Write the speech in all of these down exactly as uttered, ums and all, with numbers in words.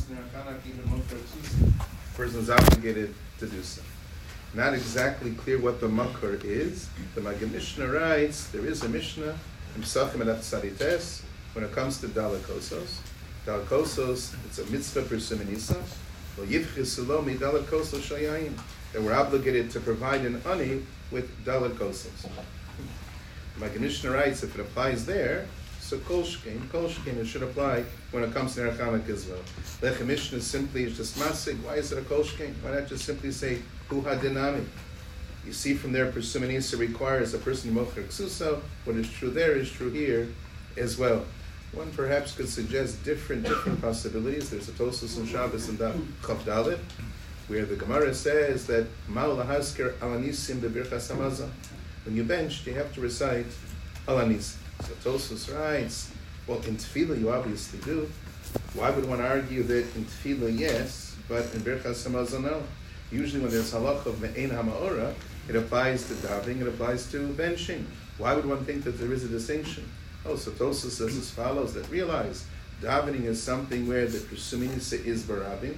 to Ner Chanukah, even Mocher Ksusa, the person is obligated to do so. Not exactly clear what the makar is. The Maggid Mishnah writes, there is a Mishnah in Pesachim and Tzadites when it comes to Dalakosos. Dalakosos, it's a mitzvah per Simonisa. Well, Yivchisulo mi Dalakosos shayayin. That we're obligated to provide an ani with Dalakosos. The Maggid Mishnah writes, if it applies there, so kolshkein, kolshkein, it should apply when it comes to Ner Chanukah as well. Lechem Mishnah simply is just masig. Why is it a kolshkein? Why not just simply say hu hadinami? You see from there, Persuminisa requires a person mocher ksuso. What is true there is true here as well. One perhaps could suggest different different possibilities. There's a Tosos and Shabbos and Daf Chav Dalet, where the Gemara says that Ma'u lahasker alanisim bebirchas hamazon. When you bench, you have to recite alanisim. So Tosos writes, well, in Tefillah you obviously do. Why would one argue that in Tefillah yes, but in Birchas Hamazon no? Usually when there's halakha of me'ein ha'ma'ora, it applies to davening, it applies to benching. Why would one think that there is a distinction? Oh, so Tosos says as follows, that realize davening is something where the Persuminisa is barabim.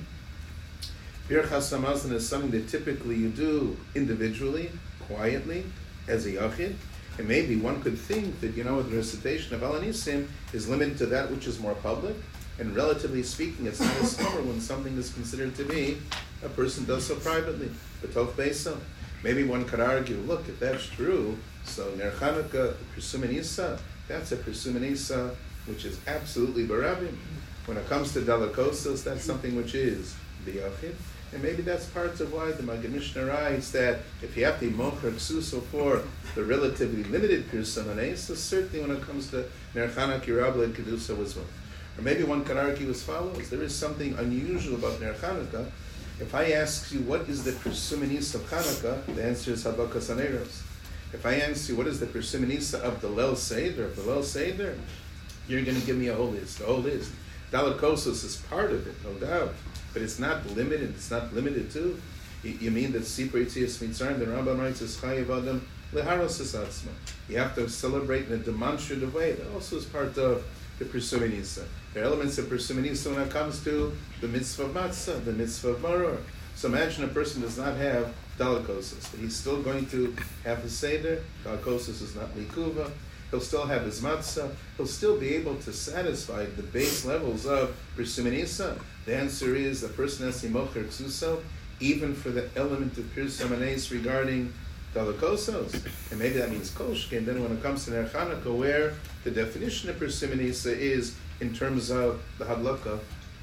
Birchas Hamazon is something that typically you do individually, quietly, as a yachid. And maybe one could think that, you know, the recitation of Alanisim is limited to that which is more public, and relatively speaking, it's not as common when something is considered to be, a person does so privately. B'toch beisa. Maybe one could argue, look, if that's true, so Ner Chanukah, Persuminisa, that's a Persuminisa which is absolutely barabim. When it comes to Dalakosos, that's something which is biyachid. And maybe that's part of why the Maggid Mishnah writes that if you have to mocher ksuso for the relatively limited Pirsumanei, so certainly when it comes to Ner Chanukah, you're obligated to do so as well. Or maybe one can argue as follows, there is something unusual about Ner Chanukah. If I ask you what is the Persuminisa of Chanukah, the answer is Habakas Haneros. If I ask you what is the Persuminisa of the Leil Seder, of the Leil Seder, you're going to give me a whole list, a whole list. Dalakosos is part of it, no doubt. But it's not limited. It's not limited to. You, you mean that Sipur Yitzias Mitzrayim, the Rambam writes, is Chayev Adam leharos es atzmo. You have to celebrate in a demonstrative way. That also is part of the Persuminisa. There are elements of Persuminisa when it comes to the mitzvah of matzah, the mitzvah of maror. So imagine a person does not have dalakosis, but he's still going to have his seder. Dalakosis is not likuva. He'll still have his matzah. He'll still be able to satisfy the base levels of Persuminisa. The answer is a person has to mocher ksuso, even for the element of Pirsumanes regarding Dalakosos. And maybe that means koshke. And then when it comes to Ner Chanukah, where the definition of Persuminisa is in terms of the hadlaka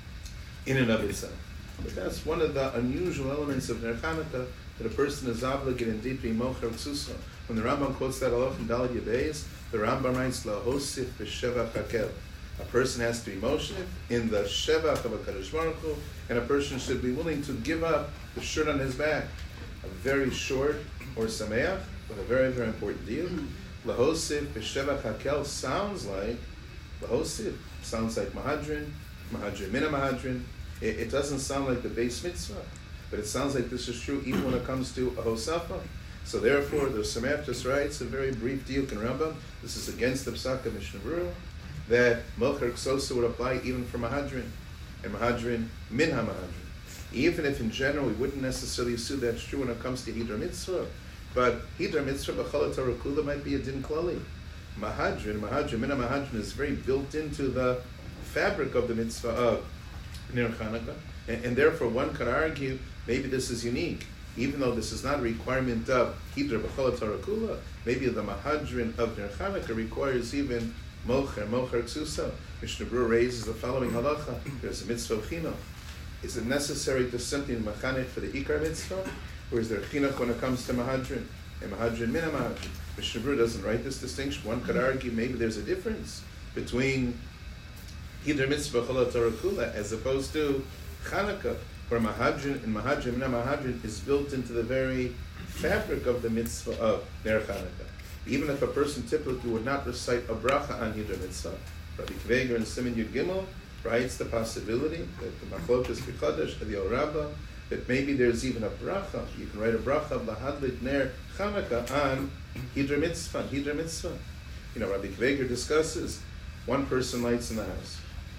in and of itself. But that's one of the unusual elements of Ner Chanukah, that a person is obligated in deeply mocher ksuso. When the Rambam quotes that halach in Daled Yebeis, the Rambam writes, La hosif b'shevach hakel. A person has to be moshif in the shevach of a Kadosh Baruch Hu, and a person should be willing to give up the shirt on his back. A very short or sameach, but a very, very important deal. La hosif b'shevach hakel sounds like, La hosif sounds like Mahadrin, Mahadrin, Mina Mahadrin. It, it doesn't sound like the base mitzvah, but it sounds like this is true even when it comes to a hosafa. So therefore, the Sameach just writes a very brief diuk in Rambam. This is against the Psaka Mishnah Berurah, that Mocher Ksosa would apply even for Mahadrin, and Mahadrin min ha-Mahadrin. Even if in general we wouldn't necessarily assume that's true when it comes to Hidra Mitzvah, but Hidra Mitzvah b'chol Torah kula might be a din klali. Mahadrin, Mahadrin, min ha-Mahadrin is very built into the fabric of the mitzvah of Ner Chanukah, and, and therefore one could argue maybe this is unique. Even though this is not a requirement of Hidra b'chol Torah kula, maybe the Mahadrin of Ner Chanukah requires even Mocher, Mocher Ksusa. Mishnah Berurah raises the following halacha. There's a mitzvah of chinuch. Is it necessary to simply machanech for the ikar mitzvah? Or is there chinuch when it comes to Mahadrin? And Mahadrin min ha-Mahadrin. Mishnah Berurah doesn't write this distinction. One could argue maybe there's a difference between Hidra mitzvah b'chol Torah kula as opposed to Chanukah, where Mahadrin and Mahadrin min ha-Mahadrin is built into the very fabric of the mitzvah of Ner Chanukah. Even if a person typically would not recite a bracha on Hidra Mitzvah, Rabbi Kveger in Siman Yud Gimel writes the possibility that the Machlokas B'Chodesh of the Rabbah, that maybe there's even a bracha. You can write a bracha of Lahadlik Ner Chanukah on Hidra Mitzvah, Hidra Mitzvah. You know, Rabbi Kveger discusses one person lights in the house.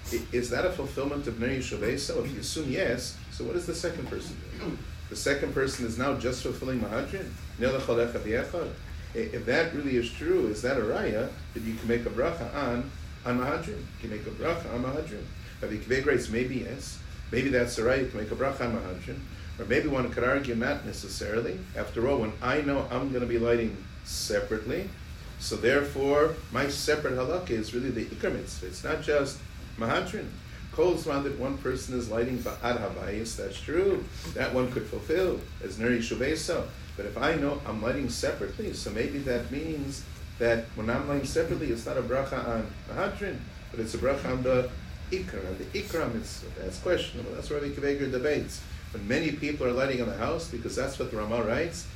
Is that a fulfillment of Ner Yishuv? So if you assume yes, so what is the second person doing? The second person is now just fulfilling Mahadrin. If that really is true, is that a raya that you can make a bracha on on Mahadrin? You can make a bracha on Mahadrin. Maybe yes. Maybe that's a raya. You can make a bracha on Mahadrin. Or maybe one could argue not necessarily. After all, when I know I'm going to be lighting separately, so therefore my separate halakha is really the ikar mitzvah. It's not just Mahadrin. Kol zman that one person is lighting ba'ad habayis, that's true. That one could fulfill as Ner Yishuv. But if I know I'm lighting separately, so maybe that means that when I'm lighting separately, it's not a bracha on Mahadrin, but it's a bracha on the ikar, on the ikar mitzvah. That's questionable. That's where the Kiveger debates. When many people are lighting in the house, because that's what the Ramah writes,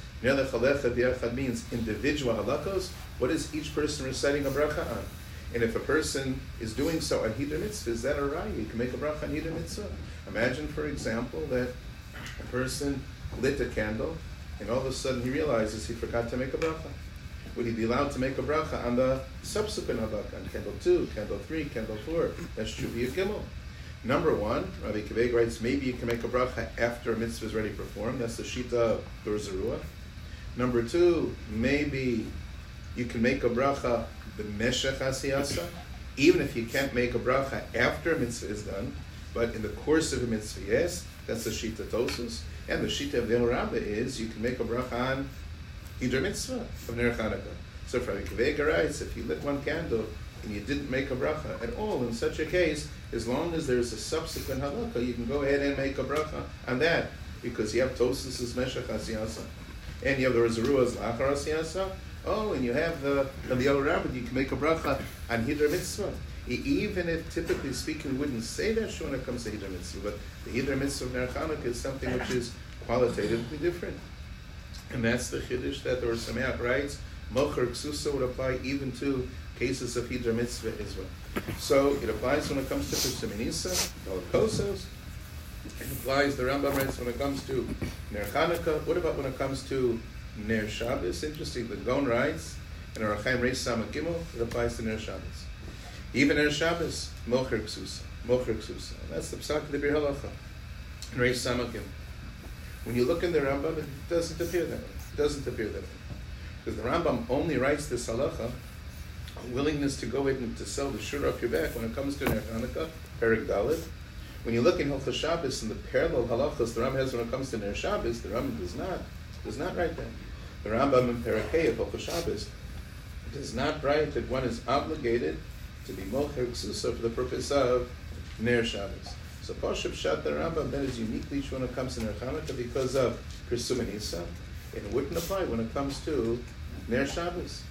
means individual halakos. What is each person reciting a bracha on? And if a person is doing so on Hidr Mitzvah, is that a raya? You can make a bracha on Hidr Mitzvah. Imagine, for example, that a person lit a candle, and all of a sudden he realizes he forgot to make a bracha. Would he be allowed to make a bracha on the subsequent halakha, on candle two, candle three, candle four? That's Shuvia Gimel. Number one, Rabbi Kiveg writes, maybe you can make a bracha after a mitzvah is already performed. That's the Shita Dur Zerua. Number two, maybe you can make a bracha b'meshech hasiyasa, even if you can't make a bracha after a mitzvah is done, but in the course of a mitzvah, yes, that's the Shita Tosus. And the Shita of the El Rabbah is you can make a bracha on Hidr Mitzvah of Ner Chanukah. So for Rabbi Kiveg writes, if you lit one candle and you didn't make a bracha at all, in such a case, as long as there's a subsequent halakha, you can go ahead and make a bracha on that, because you have Tosus' Meshach Hasiyasa, and you have the Rezarua's Lachar Hasiyasa. Oh, and you have the the El Rabbah, you can make a bracha on Hidr Mitzvah. Even if, typically speaking, we wouldn't say that when it comes to Hidr Mitzvah, but the Hidr Mitzvah of Ner Chanukah is something which is qualitatively different. And that's the Chiddush that the Or Sameach writes, Mocher Ksusa would apply even to cases of Hidr Mitzvah as well. So it applies when it comes to Persiminisa, Holocaustos. It applies, the Rambam writes, when it comes to Ner Chanukah. What about when it comes to Ner Shabbos? Interesting, the Gon writes, in Orach Chaim Reish Samach Gimel, it applies to Ner Shabbos. Even Ner Shabbos, Mocher Ksusa, Mocher Ksusa. That's the Psak of the Bir Halacha, in Reish Samach Gimel. When you look in the Rambam, it doesn't appear that way. It doesn't appear that way. Because the Rambam only writes this halacha, a willingness to go in and to sell the shur off your back when it comes to Ner Chanukah, Perek Daled. When you look in Hilchos Shabbos and the parallel halachas the Rambam has when it comes to Ner Shabbos, the Rambam does not, does not write that. The Rambam in Perek Hey of Hilchos Shabbos does not write that one is obligated to be Mocher Ksusa for the purpose of Ner Shabbos. So Pashup Shat the Rambam that is uniquely true when it comes to Ner Chanukah because of Pirsum Nisa. It wouldn't apply when it comes to Ner Shabbos.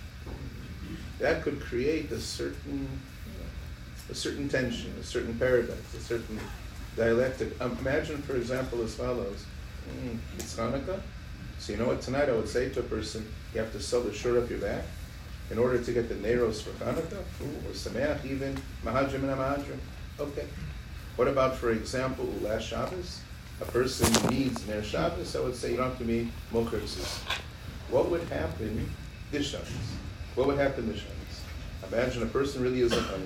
That could create a certain, a certain tension, a certain paradox, a certain dialectic. Um, imagine, for example, as follows: mm, it's Hanukkah, so you know what? Tonight I would say to a person, you have to sell the shirt up your back in order to get the Neiros for Hanukkah, or Sameach, even Mahadrim and Mahadrim. Okay. What about, for example, last Shabbos? A person needs Ner Shabbos, I would say you don't have to be Mocher Ksusa. What would happen this Shabbos? What would happen this Shabbos? Imagine a person really isn't money.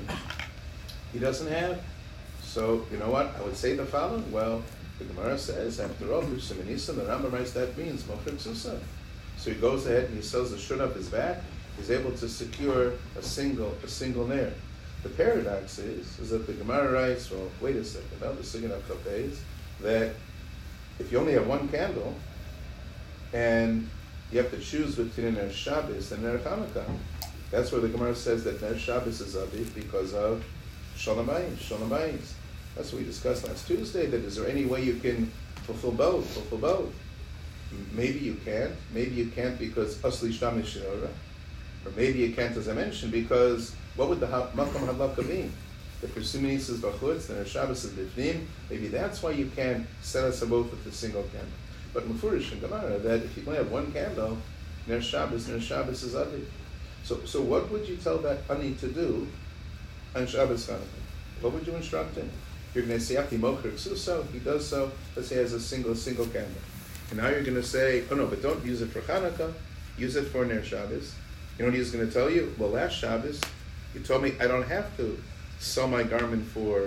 He doesn't have. So, you know what? I would say the following. Well, the Gemara says, after all, Pirsum the Rambam writes that means Mocher Ksusa. So he goes ahead and he sells the shirt up his back. He's able to secure a single, a single Ner. The paradox is, is that the Gemara writes, well, wait a second, now the Sigan of Chapez, that if you only have one candle, and you have to choose between Ner Shabbos and Ner Chanukah, that's where the Gemara says that Ner Shabbos is Aviv because of Shalom Bayis, Shalom Bayis. That's what we discussed last Tuesday, that is there any way you can fulfill both, fulfill both? Maybe you can't, maybe you can't because Asli Shtam is Shirora, or maybe you can't, as I mentioned, because what would the Makam Halakha be? The Persimis is Bachutz, the Ner Shabbos is Bifnim. Maybe that's why you can't set us both with a single candle. But Mufurish and Gemara, that if you only have one candle, Ner Shabbos, Ner Shabbos is Aviv. So, so what would you tell that Ani to do on Shabbos Chanukah? What would you instruct him? You're going to say, Afti Mocher Ksusa, he does so, let's say he has a single, single candle. And now you're going to say, oh no, but don't use it for Chanukah, use it for Ner Shabbos. You know what he's going to tell you? Well, last Shabbos, you told me I don't have to sell my garment for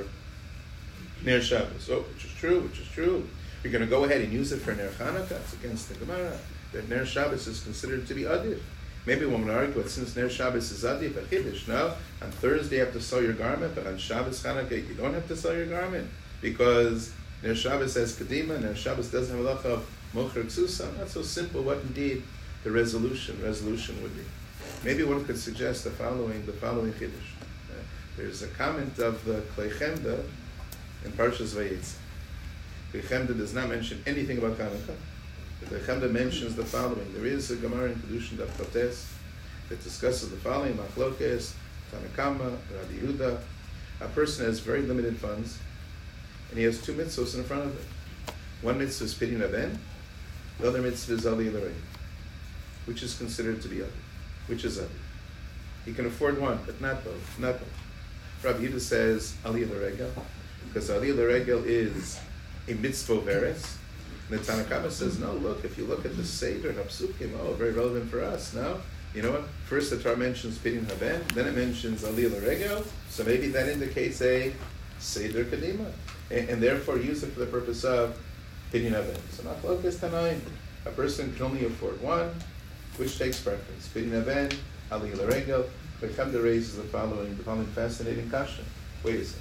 Ner Shabbos. Oh, which is true, which is true. You're going to go ahead and use it for Ner Chanukah. It's against the Gemara. That Ner Shabbos is considered to be Adif. Maybe one would argue that since Ner Shabbos is Adif, a Chiddush, no? On Thursday you have to sell your garment, but on Shabbos Chanukah you don't have to sell your garment. Because Ner Shabbos has Kedima, Ner Shabbos doesn't have a lacha of Mocher Ksusa. Not so simple what indeed the resolution resolution would be. Maybe one could suggest the following the following Chiddush. Uh, there's a comment of the Klei Chemda in Parshas Vayetze. Klei Chemda does not mention anything about Chanukah. The Chemda mentions the following. There is a Gemara in Kedushin Daf Chotes that discusses the following: Machlokes, Tanakama, Rabbi Yehuda. A person has very limited funds, and he has two mitzvahs in front of him. One mitzvah is Pidyon Haben, the other mitzvah is Ali L'Rei, which is considered to be Ali, which is Ali. He can afford one, but not both. Not both. Rabbi Yehuda says Ali L'Regel, because Ali L'Regel is a mitzvah veres. And the Tanakama says, no, look, if you look at the Seder and Apsukim, oh, very relevant for us. No? You know what? First the Torah mentions Pidyon Haben, then it mentions Ali L'Regel, so maybe that indicates a Seder Kadima. And, and therefore use it for the purpose of Pidyon Haben. So Machlokes Tanaim. A person can only afford one, which takes preference? Pidyon Haben, Ali L'Regel. Klei Chemda raises the following, the following fascinating question. Wait a second.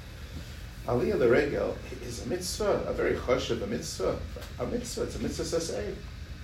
Aliyah L'Regel is a mitzvah, a very choshev, a mitzvah. A mitzvah, it's a mitzvah saseh.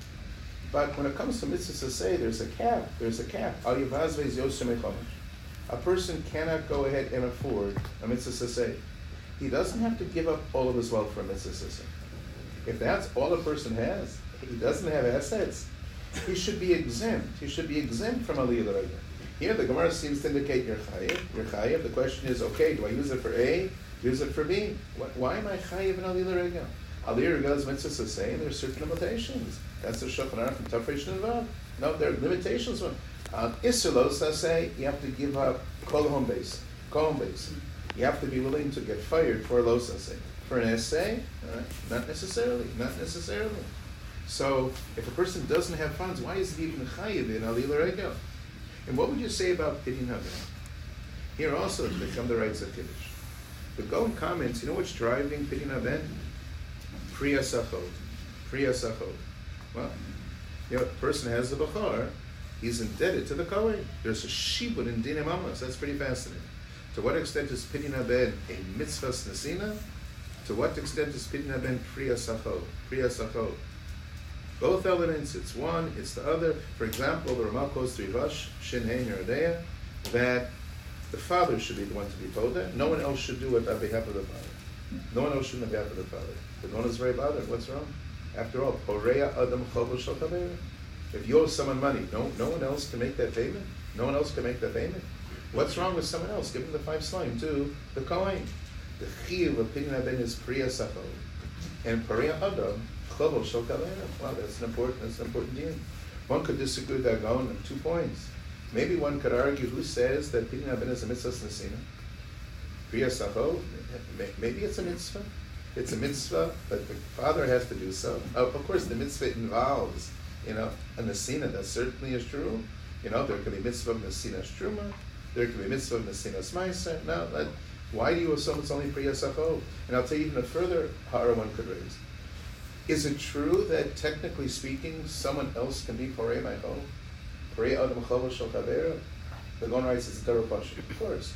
But when it comes to mitzvah saseh, there's a cap, there's a cap. Aliyah Vazve is Yosem Echomish. A person cannot go ahead and afford a mitzvah saseh. He doesn't have to give up all of his wealth for a mitzvah saseh. If that's all a person has, he doesn't have assets, he should be exempt. He should be exempt from Aliyah L'Regel. Here the Gemara seems to indicate you're chayiv. You're chayiv. The question is, okay, do I use it for A? Use it for B. Why am I chayiv in Aliyah L'Regel? Aliyah L'Regel is mitzvah saseh, and there are certain limitations. That's the Shulchan Aruch from Tafresh and Vav. No, there are limitations. On Isser Lo Saseh, you have to give up kol home base, kol home base. You have to be willing to get fired for Lo Saseh. For an essay, uh, not necessarily, not necessarily. So, if a person doesn't have funds, why is it even chayiv in Aliyah L'Regel? And what would you say about Pidyon Haben? Here also, to become the rights of Kiddush. The Gaon comments, you know what's driving Pidyon Haben? Priya Sachot. Priya Sachot. Well, you know, a person has a Bachar, he's indebted to the Kohen. There's a Shibud in Dinei Mamas. That's pretty fascinating. To what extent is Pidyon Haben a mitzvah nesina? To what extent is Pidyon Haben Priya Sachot? Priya Sachot. Both elements, it's one, it's the other. For example, the Ramah goes to Rivash, Shin Hein Yerodea, that the father should be the one to be poda. No one else should do it on behalf of the father. No one else should on behalf of the father. The one is very bothered. What's wrong? After all, Poreya Adam Chovel Shel Kaver. If you owe someone money, no, no one else can make that payment. No one else can make that payment. What's wrong with someone else? Give him the five slime to the Kohen. The Chiyuv of Pidyon Haben is Priya Sachot, and Poreya Adam Chovel Shel Kaver. Wow, that's an important, that's an important deal. One could disagree with that Gaon on two points. Maybe one could argue who says that Pidyon Haben is a mitzvah nesina. Priya Sachot, maybe it's a mitzvah. It's a mitzvah, but the father has to do so. Uh, of course, the mitzvah involves, you know, a nesina. That certainly is true. You know, there could be mitzvah of nesina truma. There could be mitzvah of nesina smaiser. No, that, why do you assume it's only Priya Sachot? And I'll tell you even a further horror one could raise. Is it true that technically speaking, someone else can be Porei Meichol? Porei Adam Chovel Shel Kaver? The Gaon writes it's a Torah Pasha. Of course.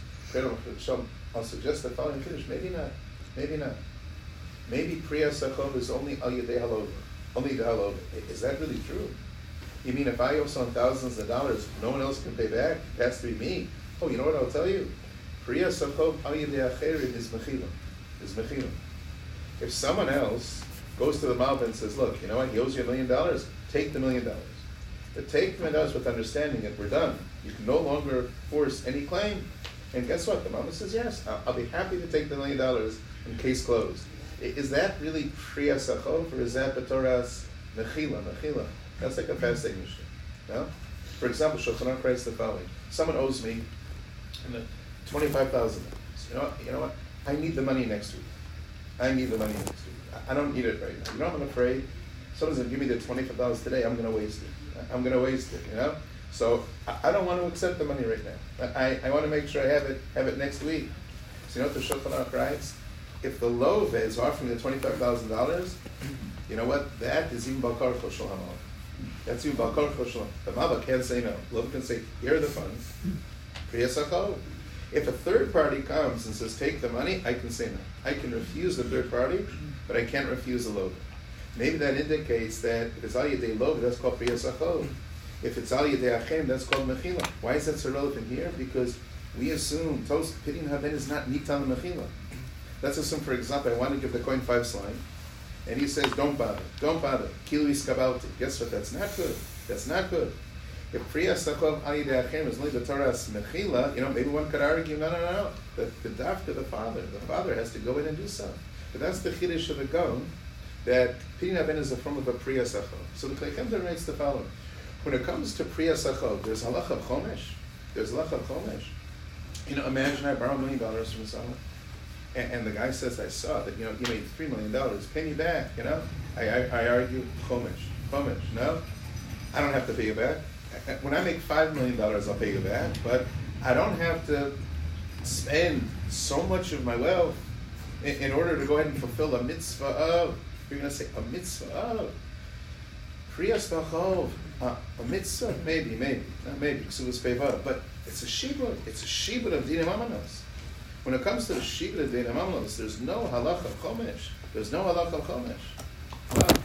I'll suggest the following finish. Maybe not. Maybe not. Maybe Priya Sachot is only Al Yedei Halova. Only the Halova. Is that really true? You mean if I owe someone thousands of dollars, no one else can pay back? It has to be me. Oh, you know what I'll tell you? Priya Sachot Al Yedei Acherim is Mechilim. Is Mechilim. If someone else goes to the Malva and says, look, you know what, he owes you a million dollars, take the million dollars. But take the million dollars with understanding that we're done. You can no longer force any claim. And guess what? The Malva says, yes, I'll, I'll be happy to take the million dollars and case closed. Is that really Priya Sachot, or is that B'Torah's Mechila, Mechila? That's like a fascinating issue. No? For example, Shulchan Aruch writes the following. Someone owes me twenty-five thousand dollars. You know what? You know what? I need the money next week. I need the money next week. I don't need it right now. You know, I'm afraid someone's going to give me the twenty-five dollars today, I'm going to waste it. I'm going to waste it, you know? So I don't want to accept the money right now. I, I want to make sure I have it have it next week. So you know what the Shulchan Aruch writes? If the love is offering the twenty-five thousand dollars, you know what? That is even Balkar Choshul Hamal. That's even Balkar Choshul. The Maba can't say no. Love can say, here are the funds. Priyasachov. If a third party comes and says, take the money, I can say no. I can refuse the third party, but I can't refuse the love. Maybe that indicates that if it's Al Yedei Lov, that's called Priyasachov. If it's Al Yedei Achem, that's called Mechila. Why is that so relevant here? Because we assume Tos Pidin Haben is not Nitan Mechila. Let's assume, for example, I want to give the coin five slime, and he says, don't bother, don't bother. Kilu Iskabalti. Guess what? That's not good. That's not good. If Priyasachov Al Yedei Achem is only the Torah's Mechila, you know, maybe one could argue, no, no, no, no. The, the dafka, the father, the father has to go in and do something. But that's the Chiddush of the Gaon, that Pidin Haben is a form of a Priyasachov. So the Klei Chemda writes the following. When it comes to Priyasachov, there's halacha of Chomesh. There's halacha of Chomesh. You know, imagine I borrow a million dollars from someone, and, and the guy says, I saw that, you know, you made three million dollars, pay me back, you know? I, I, I argue, Chomesh, Chomesh, no? I don't have to pay you back. When I make five million dollars, I'll pay you back, but I don't have to spend so much of my wealth in, in order to go ahead and fulfill a mitzvah of, you're going to say, a mitzvah of, Priyasachov, uh, a mitzvah, maybe, maybe, not maybe, because it was peva, but it's a shibud, it's a shibud of dinam amanos. When it comes to the shibud of dinam amanos, there's no halacha of chomesh, there's no halacha of chomesh. Wow.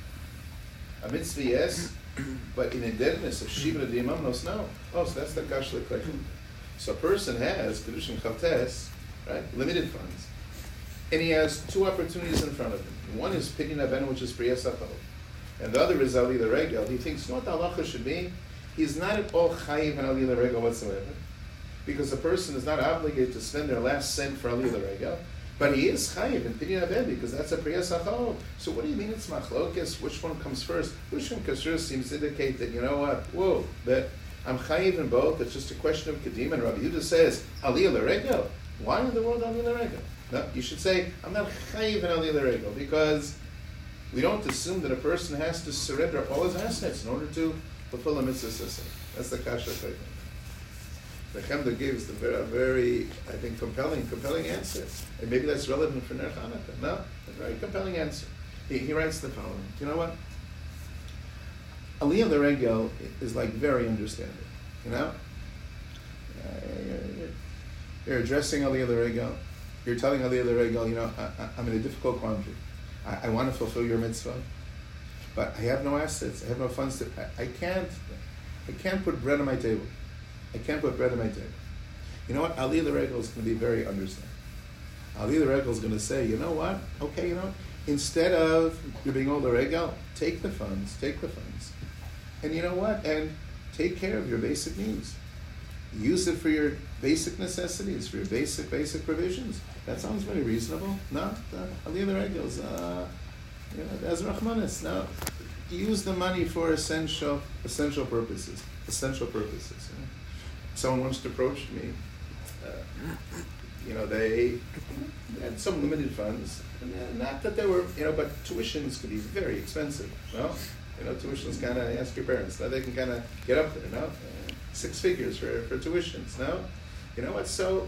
A mitzvah, yes, but in indebtedness of shibud of dinam amanos, no. Oh, so that's the kashla klechim. So a person has kedushin chavtes, right, limited funds, and he has two opportunities in front of him. One is pidin haben, which is priyasachov. And the other is Ali the Regel. He thinks, you know what the halacha should be? He's not at all chayiv and Ali the Regel whatsoever. Because a person is not obligated to spend their last cent for Ali the Regel. But he is chayiv in Pidin Haben because that's a priyasachov. So what do you mean it's machlokes? Which one comes first? Which one kashrus seems to indicate that, you know what, whoa, that I'm chayiv in both. It's just a question of kedim. And Rabbi Yehuda says, Ali the Regel. Why in the world Ali the Regel? No, you should say, I'm not chayiv in Ali the Regel because we don't assume that a person has to surrender all his assets in order to fulfill a mitzvah system. That's the kasha statement. The Chemda gives the very, very, I think, compelling, compelling answer. And maybe that's relevant for Ner Chanukah. No, a very compelling answer. He, he writes the following. You know what? Aliyah the Regel is like very understanding. You know? Uh, you're, you're addressing Aliyah the Regel. You're telling Aliyah the Regel, you know, I, I, I'm in a difficult quandary. I, I want to fulfill your mitzvah, but I have no assets. I have no funds to. I, I can't. I can't put bread on my table. I can't put bread on my table. You know what? Ali the Regel is going to be very understanding. Ali the Regel is going to say, you know what? Okay, you know, instead of you being all the Regel, take the funds, take the funds, and you know what? And take care of your basic needs. Use it for your basic necessities, for your basic basic provisions. That sounds very reasonable. No, uh, Ali the Regels, uh, you know, as Rahmanis. Now, use the money for essential essential purposes. Essential purposes. You know? Someone once approached me. Uh, you know, they had some limited funds, and not that they were, you know, but tuitions could be very expensive. Well, you know, tuitions kind of ask your parents. Now they can kind of get up there. No, uh, six figures for for tuitions. No, you know what? So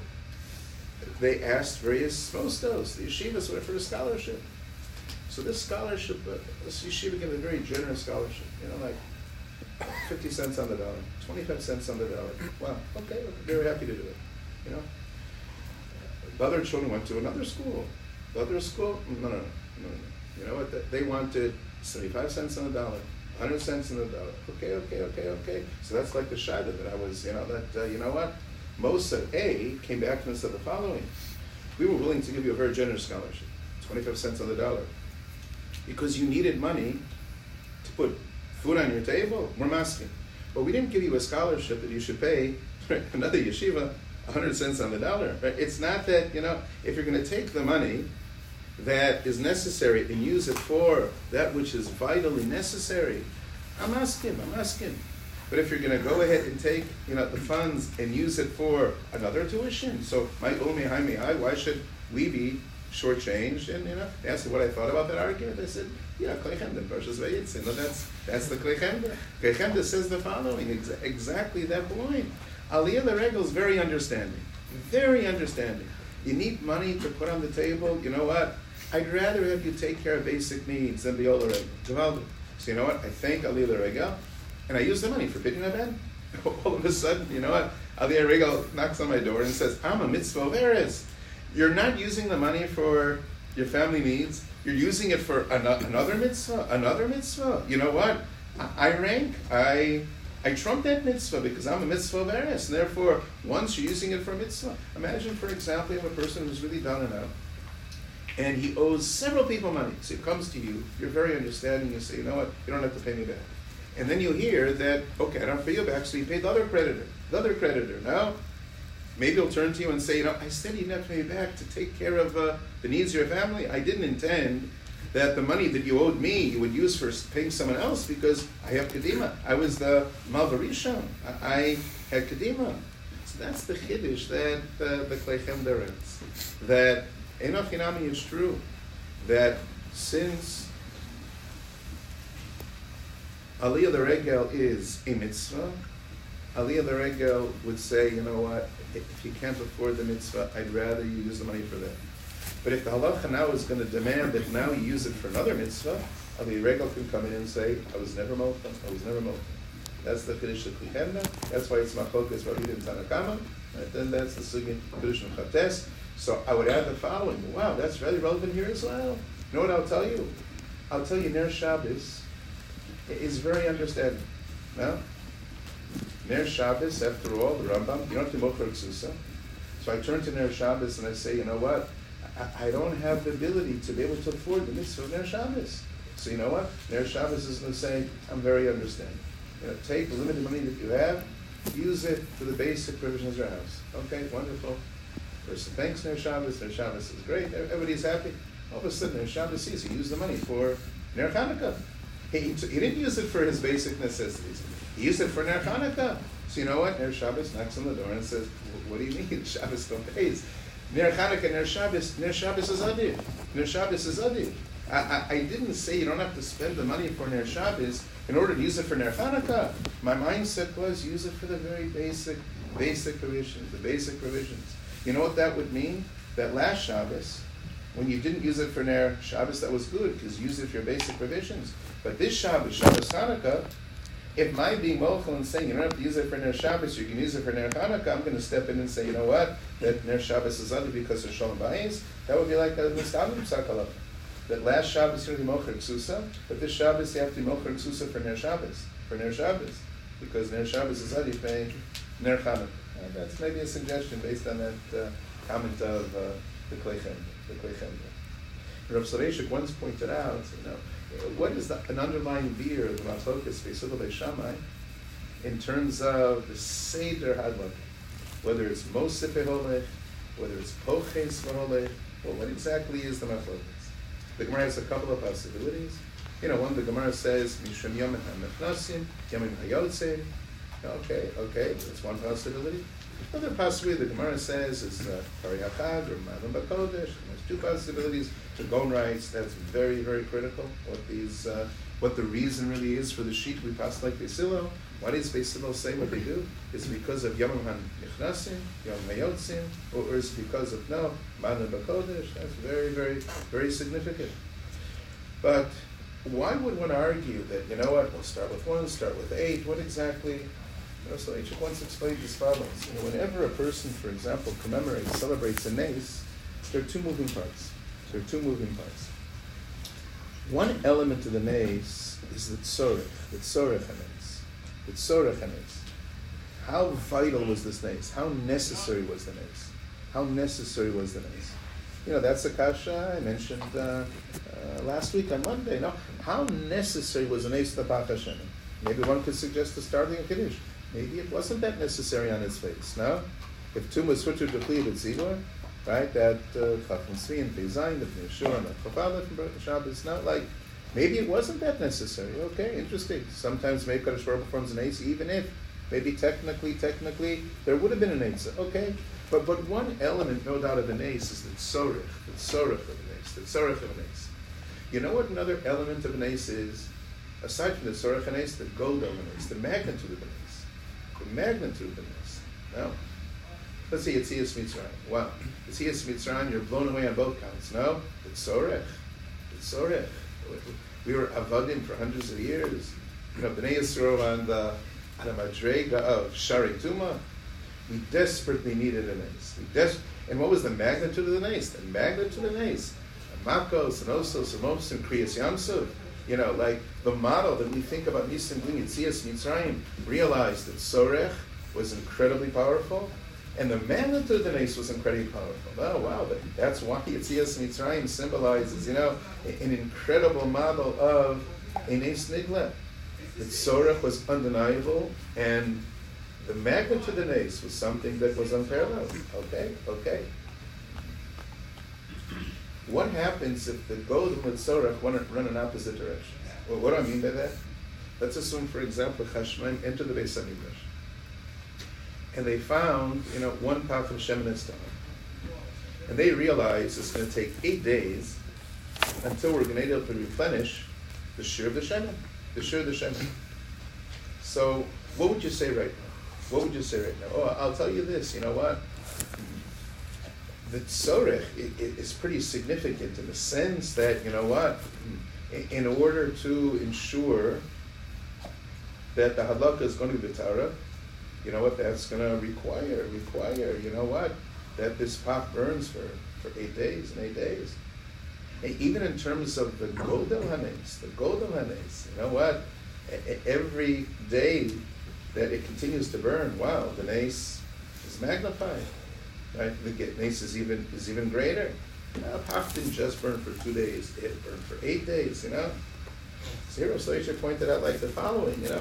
they asked various mostos, the yeshivas, for a scholarship. So this scholarship, uh, this yeshiva gave a very generous scholarship. You know, like fifty cents on the dollar, twenty-five cents on the dollar. Wow, okay, very happy to do it. You know. The other children went to another school. The other school, no, no, no, no, no. You know what? They wanted seventy-five cents on the dollar, one hundred cents on the dollar. Okay, okay, okay, okay. So that's like the shayla that I was, you know, that, uh, you know what? Mosa A came back to us and said the following. We were willing to give you a very generous scholarship, twenty-five cents on the dollar, because you needed money to put food on your table. We're masking. But we didn't give you a scholarship that you should pay another yeshiva one hundred cents on the dollar. Right? It's not that, you know, if you're going to take the money that is necessary and use it for that which is vitally necessary, I'm asking, I'm asking. But if you're going to go ahead and take, you know, the funds and use it for another tuition, so my umi hi mi hi, why should we be shortchanged? And you know, they asked me what I thought about that argument. I said, yeah, Klei Chemda, Parshas Vayitzin. No, that's that's the Klei Chemda. Klei Chemda says the following, ex- exactly that point. Aliyah the Regel is very understanding, very understanding. You need money to put on the table. You know what? I'd rather have you take care of basic needs than the older regel. So you know what? I thank Ali Regel, and I use the money for picking a bed. All of a sudden, you know what? Ali Regel knocks on my door and says, I'm a mitzvah veres. You're not using the money for your family needs. You're using it for an- another mitzvah, another mitzvah. You know what? I, I rank, I I trump that mitzvah because I'm a mitzvah veres. And therefore, once you're using it for a mitzvah, imagine, for example, you have a person who's really down and out, and he owes several people money. So he comes to you, you're very understanding, you say, you know what, you don't have to pay me back. And then you hear that, okay, I don't pay you back, so you paid the other creditor, the other creditor. Now, maybe he'll turn to you and say, you know, I said you didn't have to pay me back to take care of uh, the needs of your family. I didn't intend that the money that you owed me you would use for paying someone else because I have Kedima. I was the Malvarishon. I, I had Kedima. So that's the Chiddush that uh, the Klei Chemder is. That Enoch Hinami is true. That since Aliyah the Regel is a mitzvah, Aliyah the Regel would say, you know what, if you can't afford the mitzvah, I'd rather you use the money for that. But if the halacha now is going to demand that now you use it for another mitzvah, Aliyah Regel can come in and say, I was never mocha, I was never mocha. That's the Chiddush of Klichemna. That's why it's Machokas Rabbi and Tanakama. Right? Then that's the Sugin Chiddush of Chates. So I would add the following. Wow, that's really relevant here as well. You know what I'll tell you? I'll tell you Ner Shabbos is very understanding. No? Ner Shabbos, after all, the Rambam, you don't have to mocher ksusa. So I turn to Ner Shabbos and I say, you know what? I, I don't have the ability to be able to afford the mitzvah of Ner Shabbos. So you know what? Ner Shabbos is going to say, I'm very understanding. You know, take the limited money that you have, use it for the basic provisions of your house. Okay, wonderful. Person thanks Ner Shabbos, Ner Shabbos is great, everybody's happy. All of a sudden, Ner Shabbos sees he used the money for Ner Chanukah. He, he didn't use it for his basic necessities. He used it for Ner Chanukah. So you know what? Ner Shabbos knocks on the door and says, what do you mean? Shabbos don't pays. Ner Chanukah, Ner Shabbos, Ner Shabbos is adir. Ner Shabbos is adir. I, I, I didn't say you don't have to spend the money for Ner Shabbos in order to use it for Ner Chanukah. My mindset was use it for the very basic, basic provisions, the basic provisions. You know what that would mean? That last Shabbos, when you didn't use it for Ner Shabbos, that was good because you used it for your basic provisions. But this Shabbos, Shabbos Hanukkah, if my being mochel and saying you don't have to use it for Ner Shabbos, you can use it for Ner Hanukkah, I'm going to step in and say, you know what, that Ner Shabbos is other because of Shalom Bayis. That would be like a Mistabim Psak. That last Shabbos you're going to be mocher ksusa, but this Shabbos you have to be mocher ksusa for Ner Shabbos, for Ner Shabbos, because Ner Shabbos is other paying Ner Hanukkah. Uh, that's maybe a suggestion based on that uh, comment of uh, the Klei Chemder. The Klei Chemder. Rav Soloveitchik once pointed out, you know, what is the, an underlying beer of the Machlokas Beisulah Beishamai in terms of the Seder Hadlak, whether it's Moshe Peholech, whether it's Poches Peholech, well, what exactly is the Machlokas? The Gemara has a couple of possibilities. You know, one the Gemara says Mishum Yom HaMechnasim, Yom HaYotzei. Okay, okay, that's one possibility. Another possibility the Gemara says is Kari Hachad or Malam Bakodesh. There's two possibilities. The Gon writes that's very, very critical. What these, uh, what the reason really is for the sheet we pass like Beisilo. Why does Beisilo say what they do? Is it because of Yom HaNichnasim, Yom HaYotzim, or, or is it because of no Malam Bakodesh? That's very, very, very significant. But why would one argue that, you know what, we'll start with one, start with eight? What exactly? So I once explained as follows. You know, whenever a person, for example, commemorates, celebrates a nace, there are two moving parts. There are two moving parts. One element of the nace is the tzorech, the tzorech hanes, the tzorech hanes. How vital was this nace? How necessary was the nace? How necessary was the nace? You know, that's a kasha I mentioned uh, uh, last week on Monday. No, how necessary was the nace to the Bach Hashem? Maybe one could suggest the starting of Kiddush. Maybe it wasn't that necessary on its face, no? If Tum was switched to Chliv at Zibor, right, that Chafon Tzvi and Peizayin, the Pnei and the Chafalef and Shabbos, not like, maybe it wasn't that necessary. Okay, interesting. Sometimes maybe Kadosh Baruch performs an Eitzah, even if, maybe technically, technically, there would have been an Eitzah. Okay, but but one element, no doubt, of an Eitzah is the Tzorech, the Tzorech of an Eitzah, the Tzorech of an Eitzah. You know what another element of an Eitzah is? Aside from the Tzorech an Eitzah, the Gold of an Eitzah, the magnitude of an Eitzah. The magnitude of this. Now, Let's see, Yetzias Mitzrayim. Wow. Yetzias Mitzrayim, you're blown away on both counts. No? It's Sorech. It's Sorech. We were Avadim for hundreds of years. You know, Bnei Yisrael on the, on the Madrega of Shari Tuma. We desperately needed an ace. We des- and what was the magnitude of the ace? The magnitude of the ace. Makos and Osos and Mopes and Kriyas Yamsuf. You know, like the model that we think about Nisim doing Yetzias Mitzrayim, realized that Sorech was incredibly powerful, and the magnitude of the ace was incredibly powerful. Oh, wow, but that's why Yetzias Mitzrayim symbolizes, you know, an incredible model of an ace nigla. That Sorech was undeniable, and the magnitude of the ace was something that was unparalleled. Okay, okay. What happens if the Golden and Sorech run in opposite directions? Well, what do I mean by that? Let's assume, for example, Chashmaim enter the Beis HaMikdash, and they found, you know, one path of Shemin Estam, and they realize it's going to take eight days until we're going to be able to replenish the share of the Shemin, the share of the Shemin. So, what would you say right now? What would you say right now? Oh, I'll tell you this. You know what? The tzorech is pretty significant in the sense that, you know what, in order to ensure that the halakha is going to be Torah, you know what, that's going to require, require, you know what, that this pot burns for, for eight days and eight days. And even in terms of the Godel Hanes, the Godel Hanes, you know what, every day that it continues to burn, wow, the nace is magnified. Right? The nace is even is even greater. Now, Pach didn't just burn for two days; it burned for eight days. You know, Zero Slasher pointed out like the following. You know,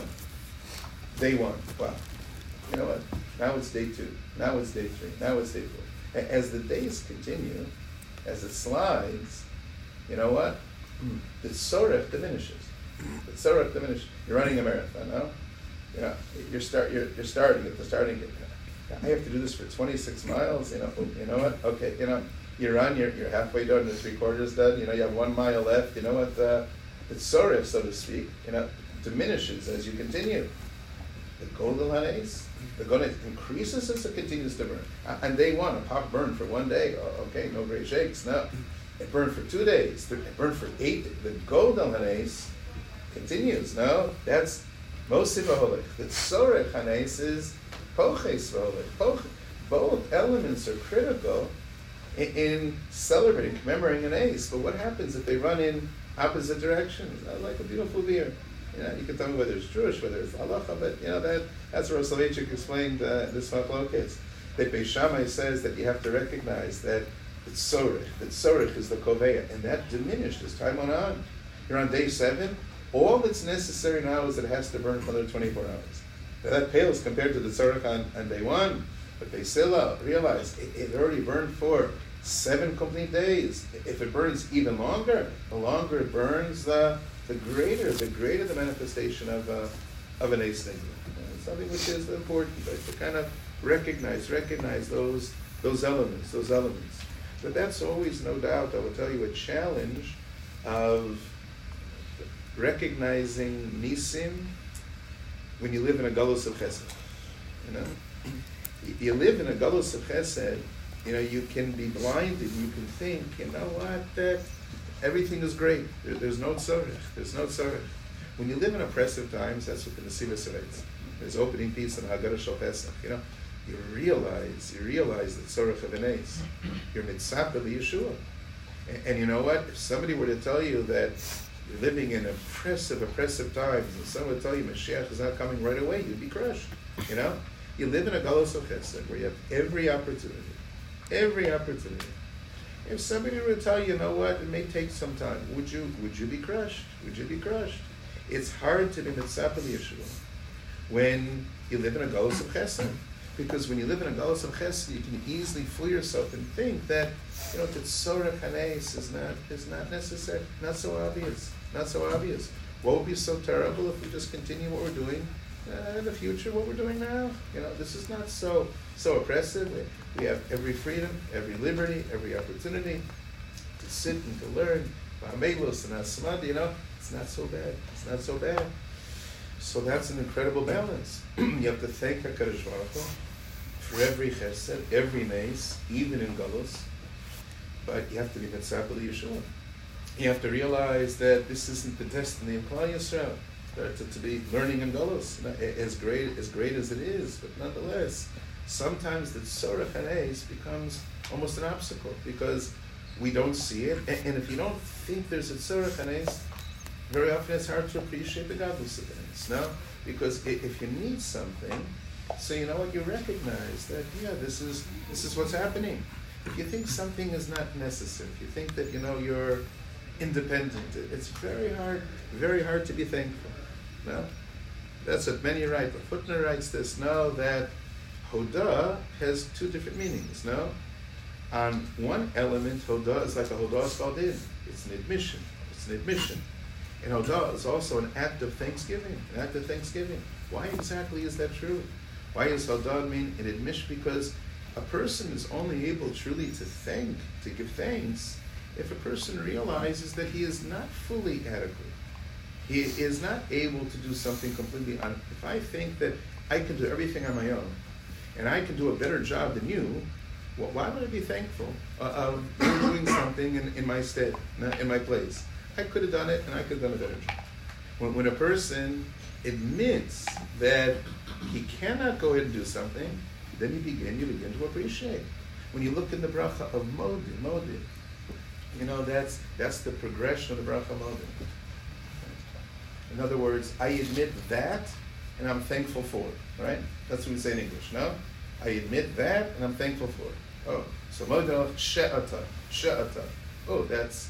day one. Wow. You know what? Now it's day two. Now it's day three. Now it's day four. As the days continue, as it slides, you know what? The tzorech diminishes. The tzorech diminishes. You're running a marathon, no? You know, you're start. You're, you're starting at the starting gate. I have to do this for twenty-six miles, you know, you know what, okay, you know, you run, you're, you're halfway done, you're three quarters done, you know, you have one mile left, you know what, uh, the tzorech, so to speak, you know, diminishes as you continue. The Golden Hanes, the Golden increases as it continues to burn. On day one, a pop burned for one day, oh, okay, no great shakes, no. It burned for two days, it burned for eight days. The Golden Hanes continues, no, that's Mosi V'Holich. The tzorech Hanes is Poches V'Holich. Both elements are critical in, in celebrating, commemorating an ace. But what happens if they run in opposite directions? I like a beautiful beer. You know, you can tell me whether it's Jewish, whether it's halacha, but you know that that's what Soloveitchik explained uh, this machlokes. That Beis Shammai says that you have to recognize that the tzorech, that tzorech is the koveya, and that diminished as time went on. You're on day seven. All that's necessary now is that it has to burn for another twenty-four hours. Now that pales compared to the tzorech on, on day one, but Beis Hillel realized it, it already burned for seven complete days. If it burns even longer, the longer it burns, the the greater, the greater the manifestation of uh, of an ace thing. Uh, something which is important, right? To kind of recognize, recognize those those elements, those elements. But that's always, no doubt, I will tell you, a challenge of recognizing nisim when you live in a galus of chesed. You know, you live in a galus of chesed. You know, you can be blinded. You can think, you know what, that everything is great. There, there's no tzorech. There's no tzorech. When you live in oppressive times, that's what the Nesivos writes. There's opening piece in Haggadah Shal Pesach. You know, you realize, you realize the tzorech of an ace. You're mitzapeh Yeshua. And, and you know what? If somebody were to tell you that you're living in oppressive, oppressive times, and someone would tell you Mashiach is not coming right away, you'd be crushed. You know, you live in a galus of chesed where you have every opportunity, every opportunity. If somebody were to tell you, you know what, it may take some time, would you would you be crushed? Would you be crushed? It's hard to be mitzapeh Yeshua when you live in a galus of chesed, because when you live in a galus of chesed, you can easily fool yourself and think that, you know, the tzorech hanes is not is not necessary, not so obvious, not so obvious. What would be so terrible if we just continue what we're doing uh, in the future? What we're doing now, you know, this is not so so oppressive. We, we have every freedom, every liberty, every opportunity to sit and to learn. Ba'amelos and asmad, you know, it's not so bad. It's not so bad. So that's an incredible balance. You have to thank HaKadosh Baruch Hu for every chesed, every nace, even in galus. But you have to be mitzvah Yeshua. You have to realize that this isn't the destiny of Klal Yisrael. To, to be learning in galus, as great as great as it is, but nonetheless, sometimes the tzorach hanes becomes almost an obstacle because we don't see it, and, and if you don't think there's a tzorach hanes, very often it's hard to appreciate the godless of it. No, because if you need something, so you know what, you recognize that yeah, this is this is what's happening. If you think something is not necessary, if you think that you know you're independent, it's very hard, very hard to be thankful. No, that's what many write. But Hutner writes this. No, that Hodah has two different meanings. No, on one element, Hodah is like a Hodah Spaldin. It's an admission. It's an admission. And Hodah is also an act of thanksgiving. An act of thanksgiving. Why exactly is that true? Why does Hodah mean an admission? Because a person is only able truly to thank, to give thanks, if a person realizes that he is not fully adequate. He is not able to do something completely on. If I think that I can do everything on my own, and I can do a better job than you, well, why would I be thankful uh, of you doing something in, in my stead, in my place? I could have done it, and I could have done a better job. When, when a person admits that he cannot go ahead and do something, then you begin, you begin to appreciate. When you look in the bracha of Modin, Modin, you know, that's that's the progression of the bracha Modin. In other words, I admit that, and I'm thankful for it, right? That's what we say in English, no? I admit that, and I'm thankful for it. Oh, so Modin, she'ata, she'ata. Oh, that's,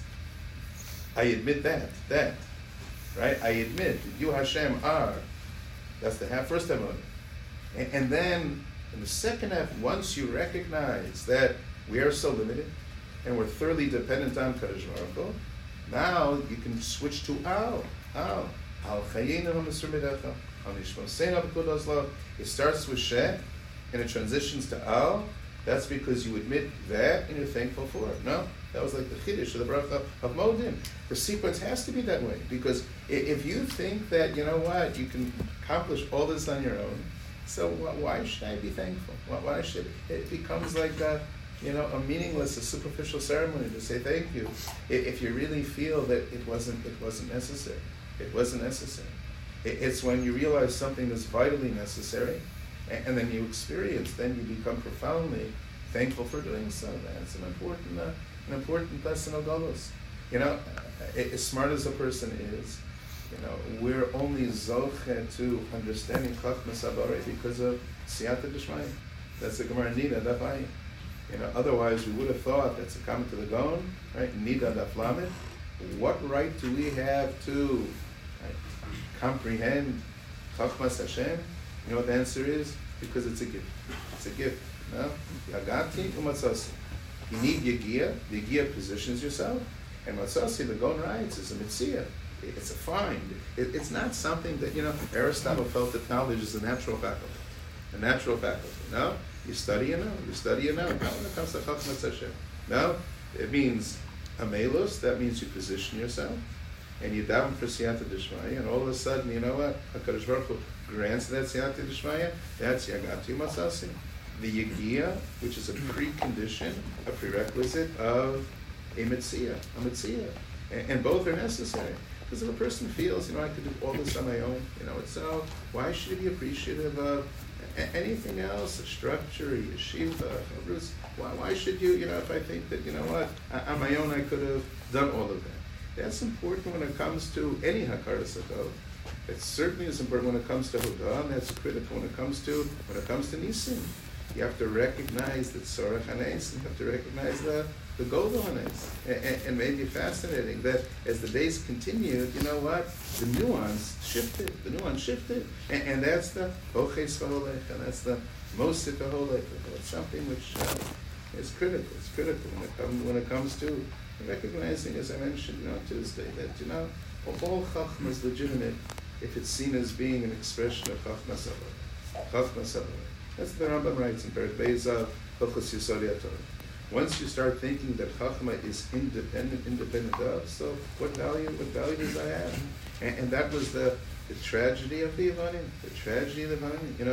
I admit that, that, right? I admit that you, Hashem, are. That's the half, first half of it. And, and then, in the second half, once you recognize that we are so limited, and we're thoroughly dependent on Kadosh Baruch Hu, now you can switch to Al, Al. Al Chayenu HaMesur Midecha, Al Nishmoseinu B'Kudos Lo. It starts with She, and it transitions to Al. That's because you admit that, and you're thankful for it. No? That was like the Chiddush of the bracha of Modin. The sequence has to be that way, because if you think that, you know what, you can accomplish all this on your own, so why should I be thankful? Why should it? It becomes like a, you know, a meaningless, a superficial ceremony to say thank you, if you really feel that it wasn't, it wasn't necessary. It wasn't necessary. It's when you realize something is vitally necessary, and then you experience, then you become profoundly thankful for doing so. That's an important, uh, an important lesson of Galus. You know, as smart as a person is, you know, we're only zoche to understanding Chachmas Haborei because of Siyata D'Shmaya. That's the Gemara Nida Daf Ayin. You know, otherwise we would have thought that's a comment to the Gaon, right? Nida Daf Lamed. What right do we have to right, comprehend Chachmas Hashem? You know what the answer is? Because it's a gift. It's a gift. No? Yagati u'matzasi. You need Yagia. The Yagia positions yourself. And Matzasi, the Gaon writes, is a mitzvah. It's a find. It, it's not something that, you know, Aristotle felt that knowledge is a natural faculty. A natural faculty. No? You study and know. You study and know. Not when it comes to Chachmas Hashem. No? It means Amelus, that means you position yourself. And you daven for Siyata D'Shmaya, and all of a sudden, you know what? HaKadosh Baruch Hu grants that Siyata D'Shmaya. That's Yagati Matzasi. The Yagia, which is a precondition, a prerequisite of a Mitzvah. A Mitzvah. And, and both are necessary. Because if a person feels, you know, I could do all this on my own, you know, it's uh, why should he be appreciative of a- anything else, a structure, a yeshiva, a rus? Why, why should you, you know, if I think that, you know what, on my own I could have done all of that. That's important when it comes to any Hakaras HaTov. It certainly is important when it comes to Hodah, and that's critical when it comes to, when it comes to Nisim. You have to recognize the Tzorach Hanes, and you have to recognize the the Golda Hanes. And, and maybe fascinating that as the days continued, you know what? The nuance shifted. The nuance shifted. And, and that's the Boches V'Holech, and that's the Mosif V'Holech. It's something which uh, is critical. It's critical when it, come, when it comes to recognizing, as I mentioned, you know, Tuesday, that, you know, all Chachma is legitimate if it's seen as being an expression of Chachmas Haborei. Chachmas Haborei. That's what the Rambam writes in Perek Beis of Hilchos Yesodei HaTorah. Once you start thinking that Chachma is independent, independent of, so what value, what value does that have? And, and that was the, the tragedy of the Yevanim, the tragedy of the Yevanim. You know,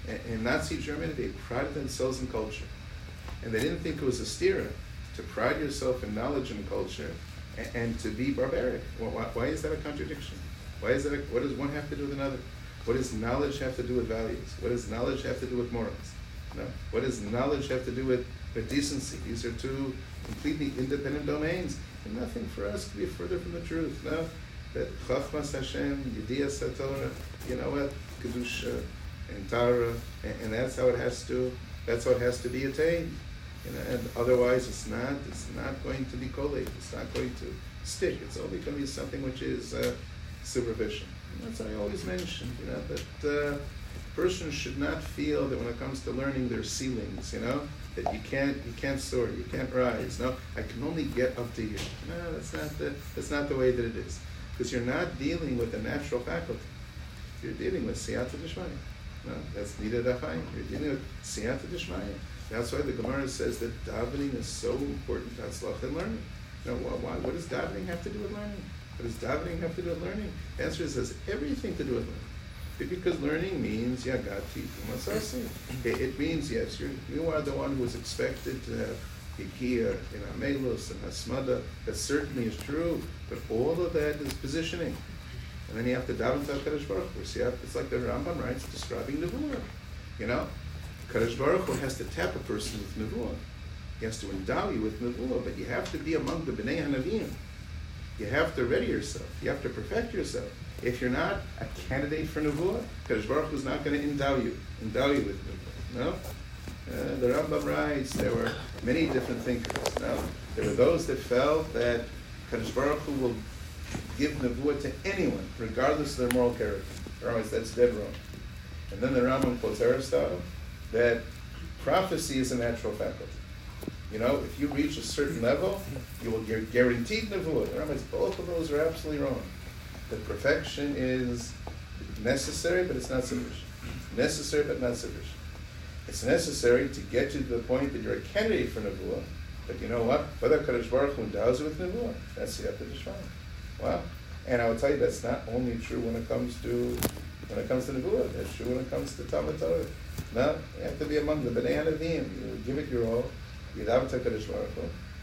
In Nazi Germany, they prided themselves in culture. And they didn't think it was a stira to pride yourself in knowledge and culture and, and to be barbaric. Well, why, why is that a contradiction? Why is that a, what does one have to do with another? What does knowledge have to do with values? What does knowledge have to do with morals? No. What does knowledge have to do with, with decency? These are two completely independent domains. And nothing for us to be further from the truth. No. That Chachmas Hashem, Yediyas HaTorah, you know what? Kedusha and Torah, and, and that's how it has to, that's how it has to be attained. You know, and otherwise it's not, it's not going to be collate, it's not going to stick. It's only going to be something which is uh, superficial. And that's what I always mention, you know, that uh, person should not feel that when it comes to learning there's ceilings, you know, that you can't, you can't soar, you can't rise. No, I can only get up to here. No, that's not the, that's not the way that it is. Because you're not dealing with a natural faculty. You're dealing with siyata d'shmaya. No, that's needed afayim. You're dealing with siyata d'shmaya. That's why the Gemara says that davening is so important to hatzlacha in learning. Now, why? What does davening have to do with learning? What does davening have to do with learning? The answer is it has everything to do with learning. Because learning means yagati umasasi. It means yes, you're, you are the one who is expected to have Hikiyah in Amelus and Hasmada. That certainly is true, but all of that is positioning. And then you have to daven to HaKadosh Baruch Hu. See, it's like the Rambam writes, describing Nevuah. You know, HaKadosh Baruch Hu has to tap a person with Nevuah. He has to endow you with Nevuah, but you have to be among the B'nai HaNavim. You have to ready yourself. You have to perfect yourself. If you're not a candidate for Nevuah, HaKadosh Baruch Hu is not going to endow you, endow you with Nevuah. No? Uh, the Rambam writes there were many different thinkers. Now, there were those that felt that Kadosh Baruch Hu will give Nevuah to anyone, regardless of their moral character. Otherwise, that's dead wrong. And then the Rambam quotes Aristotle that prophecy is a natural faculty. You know, if you reach a certain level, you will get guaranteed Nevuah. The Rambam says both of those are absolutely wrong. That perfection is necessary, but it's not sufficient. Necessary, but not sufficient. It's necessary to get you to the point that you're a candidate for Nevuah. But you know what? Whether Kadosh Baruch Hu endows you with Nevuah, that's the Siyata d'shmaya. Wow. And I will tell you that's not only true when it comes to when it comes to Nevuah. That's true when it comes to Talmud Torah. No, you have to be among the B'nai HaNavim. You give it your all. You daven to Kadosh Baruch Hu,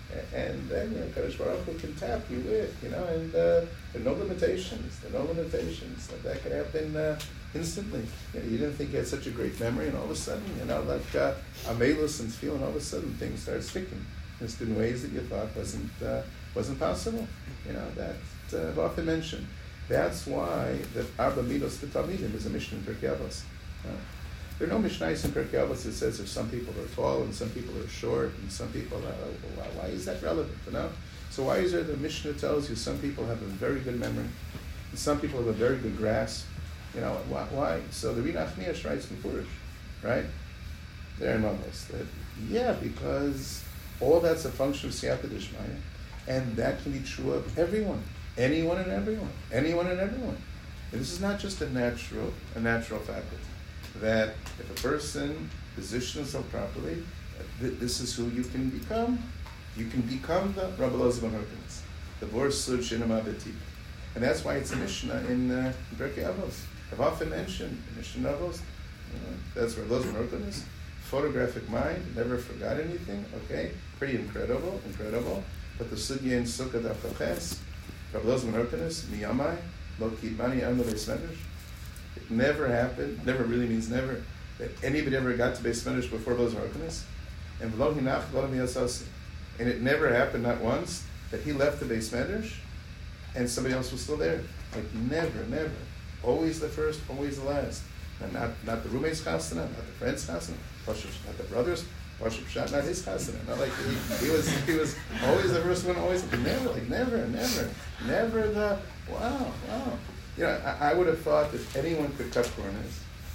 and then you know, Kadosh Baruch Hu can tap you with, you know, and uh, there are no limitations. There are no limitations. That, that can happen uh, instantly. You know, you didn't think you had such a great memory, and all of a sudden, you know, like uh, Amelus and feeling, all of a sudden things start sticking. Just in ways that you thought wasn't uh, wasn't possible. You know, that uh, I've often mentioned. That's why the Arba Midos B'Talmidim is a Mishnah in Pirkei Avos. Uh, There are no Mishnayos in Pirkei Avos that says if some people are tall and some people are short and some people are, well, why is that relevant, you know? So why is there the Mishnah tells you some people have a very good memory and some people have a very good grasp, you know, why? why? So the Rinach Miash writes in Purish, right? There in Mamos, that, yeah, because all that's a function of Siyata d'shmaya, and that can be true of everyone, anyone and everyone, anyone and everyone. And this is not just a natural, a natural faculty. That if a person positions himself properly, th- this is who you can become. You can become the Rabbi Elazar ben Hurkanus, the Borsud Shinam Abeti. And that's why it's a Mishnah in uh, Pirkei Avos. I've often mentioned Mishnah Avos. You know, that's Rabbi Elazar ben Hurkanus. Photographic mind, never forgot anything. Okay, pretty incredible, incredible. But the Sugya in Sukkah Daf Chaches, Rabbi Elazar ben Hurkanus, Miyamai, Lo Kidmani Amno Beis Medrash. It never happened, never really means never, that anybody ever got to Beis Medrash before Rabbi Elazar ben Hurkanus. And V'lo Hinach V'lo Miyasasi. And it never happened, not once, that he left the Beis Medrash and somebody else was still there. Like never, never. Always the first, always the last. And not not the roommate's chasana, not the friend's chasana, not the brother's, not his chasana. Not like he, he was he was always the first one, always never, like never, never, never the wow, wow. You know, I, I would have thought that anyone could cut corners.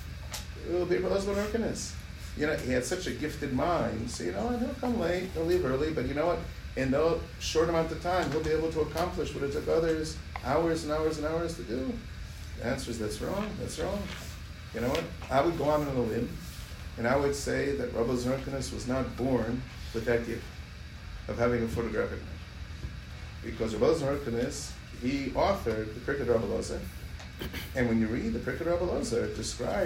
It would be Rabbi Elazar ben Hurkanus. You know, he had such a gifted mind. So, you know, he'll come late, he'll leave early, but you know what? In a short amount of time, he'll be able to accomplish what it took others hours and hours and hours to do. The answer is that's wrong, that's wrong. You know what? I would go on on a limb, and I would say that Rabbi Elazar ben Hurkanus was not born with that gift of having a photographic mind. Because Rabbi Elazar ben Hurkanus, he authored the Pirkei Rabbi Elazar, and when you read the Pirkei Rabbi Elazar, it describes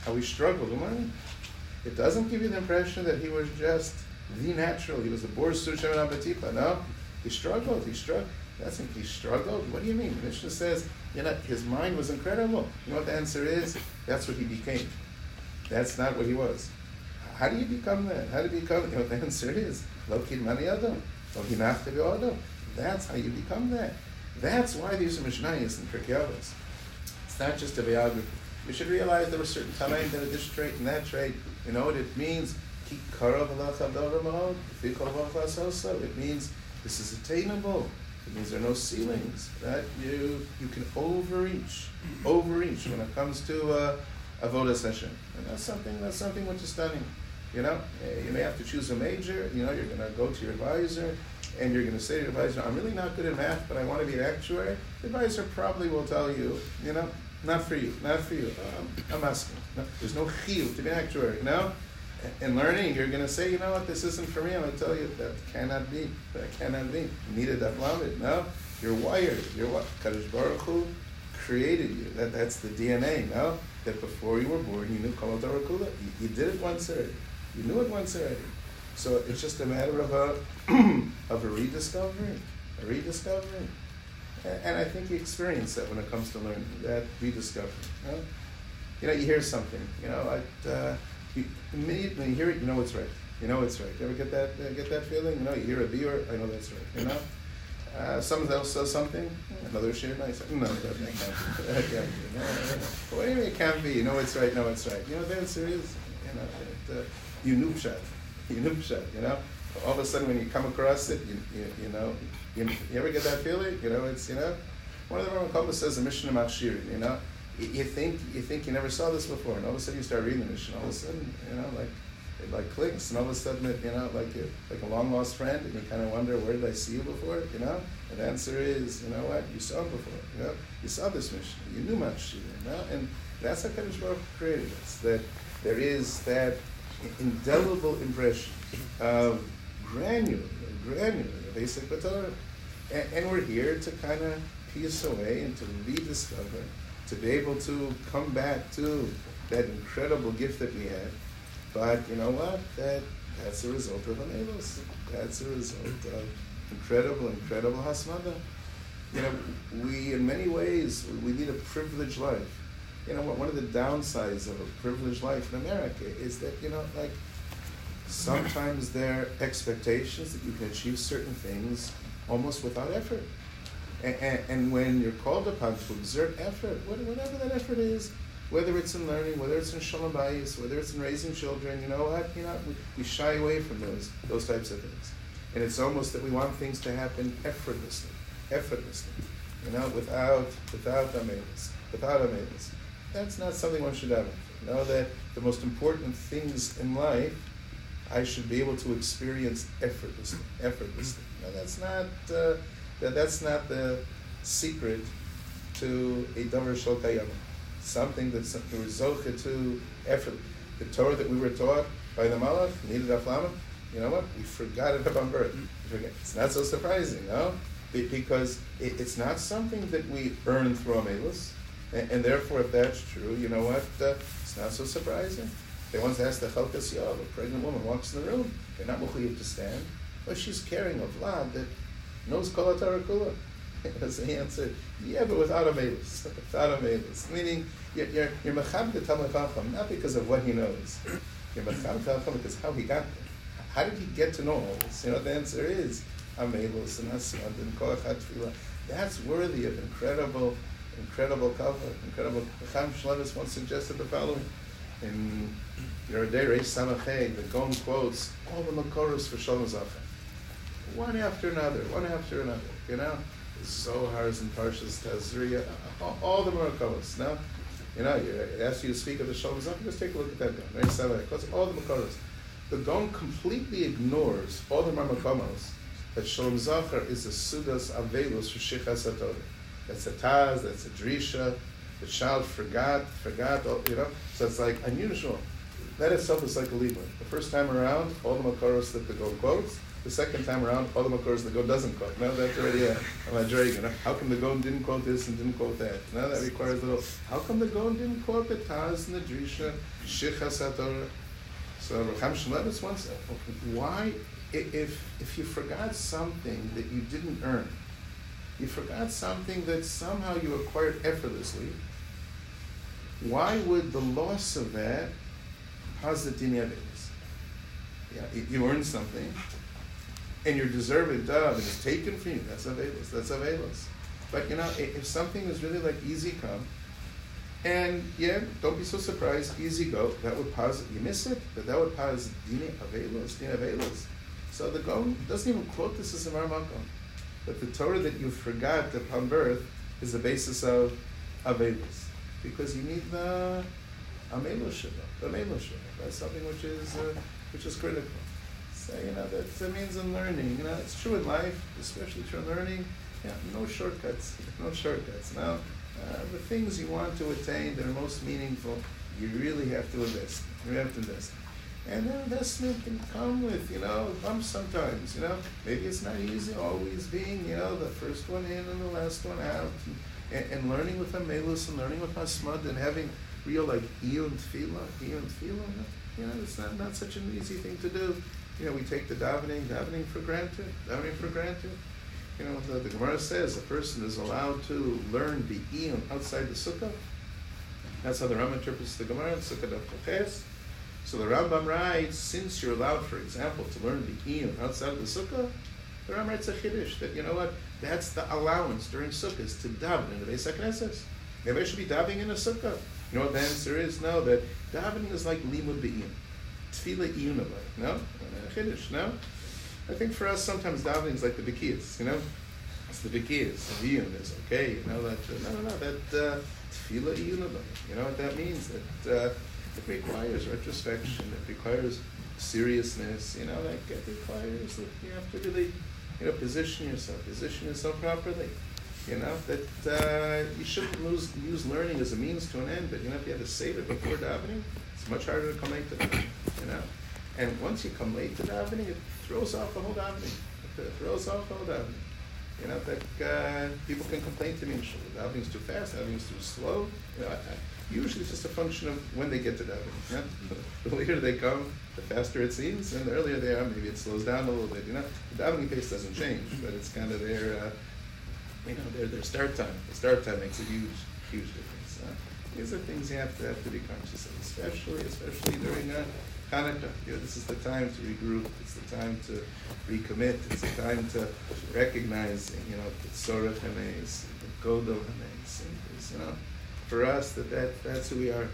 how he struggled with money. It doesn't give you the impression that he was just the natural. He was the Bor Sur Shemen HaBatipa. No, he struggled. He struggled. That's him. He struggled. What do you mean? The Mishnah says, you know, his mind was incredible. You know what the answer is? That's what he became. That's not what he was. How do you become that? How do you become? You know what the answer is? Lo kidmani adam, lo hinachta v'odam. That's how you become that. That's why these are Mishnayos and Pirkei Avos. It's not just a biography. You should realize there were certain tanaim that had this trait and that trait. You know what it means? Ki karav alach adar mahod, fi kol v'achas also. It means this is attainable. It means there are no ceilings. That you you can overreach, overreach when it comes to uh, avodas Hashem, and that's something that's something which is stunning. You know, you may have to choose a major. You know, you're going to go to your advisor, and you're going to say to your advisor, "I'm really not good at math, but I want to be an actuary." The advisor probably will tell you, you know, not for you, not for you. Um, I'm asking. No, there's no chiyuv to be an actuary. No. In learning, you're going to say, you know what, this isn't for me. I'm going to tell you that cannot be. That cannot be. You need a daflamed. No, you're wired. You're what? Kadosh Baruch Hu created you. That that's the D N A. No, that before you were born, you knew Kol Torah Kula. You, you did it once already. You knew it once already. So it's just a matter of a of a rediscovery, a rediscovery. And, and I think you experience that when it comes to learning, that rediscovery. You know, you, know, you hear something. You know, I. Uh, You, immediately when you hear it, you know it's right. You know it's right. You ever get that uh, get that feeling? You know, you hear a viewer, I know that's right. You know, uh, someone else says something, another share, and I say, no, that can't be. That can't be. No, no, no. What do you mean it can't be? You know it's right. No, it's right. You know the answer is, you know, it, uh, you noob shot, you noob shot. You know, all of a sudden when you come across it, you you, you know, you, you ever get that feeling? You know, it's you know, one of the Rambam says a mission of Machshirin. You know. You think you think you never saw this before, and all of a sudden you start reading the Mishnah. All of a sudden, you know, like it like clicks, and all of a sudden, it, you know, like you like a long lost friend, and you kind of wonder, where did I see you before? You know, and the answer is, you know what, you saw him before. You know, you saw this Mishnah, you knew much, you know, and that's how Kadosh Baruch Hu created us. That there is that indelible impression of granular, granular, basic Torah, and, and we're here to kind of piece away and to rediscover. To be able to come back to that incredible gift that we had. But you know what? That that's a result of Amelos. That's a result of incredible, incredible Hasmada. You know, we, in many ways, we lead a privileged life. You know, one of the downsides of a privileged life in America is that, you know, like, sometimes there are expectations that you can achieve certain things almost without effort. And, and, and when you're called upon to exert effort, whatever that effort is, whether it's in learning, whether it's in shalom bayis, whether it's in raising children, you know what? You know, we, we shy away from those those types of things, and it's almost that we want things to happen effortlessly, effortlessly, you know, without without amelis, without amelis. That's not something one should have. You know that the most important things in life, I should be able to experience effortlessly, effortlessly. Now that's not. Uh, That that's not the secret to a davar shel kayam, something that's rezocha to effort. The Torah that we were taught by the Malach needed aflama. You know what? We forgot it upon birth. It's not so surprising, no? Because it, it's not something that we earn through amelus, and, and therefore, if that's true, you know what? Uh, it's not so surprising. They once asked the Chalkas Yov, a pregnant woman walks in the room. They're not mechuyev to stand, but she's carrying a vlad that knows Kol Torah Kula. So he answered, yeah, but without a melus, without a melus. Meaning, you're you're, you're mechab the Talmid Chacham, not because of what he knows. You're mechab the Chacham because how he got there. How did he get to know all this? You know, the answer is a melus and asmad and kol echad tefillah. That's worthy of incredible, incredible cover, incredible. Chaim Shlevis once suggested the following. In Yerodei Reish Samachay, the Gaon quotes all the Makoros for Shalom Zachar. One after another, one after another, you know? The Zohars and Parshas Tazria, all, all the Makoros, no? You know, you ask you to speak of the Shalom Zachar, just take a look at that Gaon, Reish Samachay, quotes all the Makoros. The Gaon completely ignores all the Makomos that Shalom Zachar is a Sudas Avelus for Shichas HaTorah. That's a Taz, that's a Drisha, the child forgot, forgot, you know? So it's like unusual. That itself is like a libra. The first time around, all the Makoros that the Gaon quotes, The second time around, all the Makoros the Gaon doesn't quote. No, that's already a, a Madrega. How come the Gaon didn't quote this and didn't quote that? No, that requires a little. How come the Gaon didn't quote the Taz and the Drisha, Shichas HaTorah? So Recham Shmulevitz once said, why, if if you forgot something that you didn't earn, you forgot something that somehow you acquired effortlessly, why would the loss of that cause the Dini Avelis? Yeah, you earned something, and your deserved dove, and it's taken from you. That's Avelis. That's Avelis. But you know, if something is really like easy come, and yeah, don't be so surprised, easy go, that would pause, you miss it, but that would pause Dini Avelos, Dini Avelos. So the Gaon doesn't even quote this as a Marmakom. But the Torah that you forgot upon birth is the basis of Avelos. Because you need the Amelos Shiva, the Amelos Shiva. That's something which is uh, which is critical. So, you know, that, that means in learning. You know, it's true in life, especially true in learning. Yeah, no shortcuts, no shortcuts. Now, uh, the things you want to attain that are most meaningful, you really have to invest. You have to invest. And that investment can come with, you know, bumps sometimes, you know. Maybe it's not easy always being, you know, the first one in and the last one out. And, and learning with Amelus and learning with Hasmad and having real, like, Iyun Tefillah, Iyun Tefillah, you know, it's not, not such an easy thing to do. You know, we take the davening, davening for granted, davening for granted. You know, the, the Gemara says a person is allowed to learn the Iyun outside the Sukkah. That's how the Rambam interprets the Gemara, Sukkah Daf Koches. So the Rambam writes, since you're allowed, for example, to learn the Iyun outside the Sukkah, the Rambam writes a Chiddush that, you know what, that's the allowance during Sukkahs to daven in the Beis HaKnesses. Maybe I should be davening in a Sukkah. You know what the answer is? No, that davening is like limud be'iyun. Tefillah iyun alay. No? Chiddush, no? I think for us, sometimes davening is like the Bikiyas, you know? It's the Bikiyas. The iyun is okay, you know? That, uh, no, no, no, that uh, tefillah iyun alay. You know what that means? That uh, it requires retrospection. It requires seriousness, you know? Like, it requires that you have to really, you know, position yourself, position yourself properly. You know, that uh, you shouldn't lose, use learning as a means to an end, but you know, if you have to save it before davening, it's much harder to come late to davening, you know. And once you come late to davening, it throws off the whole davening. It throws off the whole davening. You know, that uh, people can complain to me, davening is too fast, davening is too slow. You know, I, I, usually it's just a function of when they get to davening. You know? The later they come, the faster it seems, and the earlier they are, maybe it slows down a little bit. You know, the davening pace doesn't change, but it's kind of their, uh, you know, their their start time. The start time makes a huge, huge difference. Uh, these are things you have to have to be conscious of, especially, especially during uh, Hanukkah. You know, this is the time to regroup. It's the time to recommit. It's the time to recognize, you know, the Tzorech Hameis, the Godel Hameis. You know, for us, that, that that's who we are.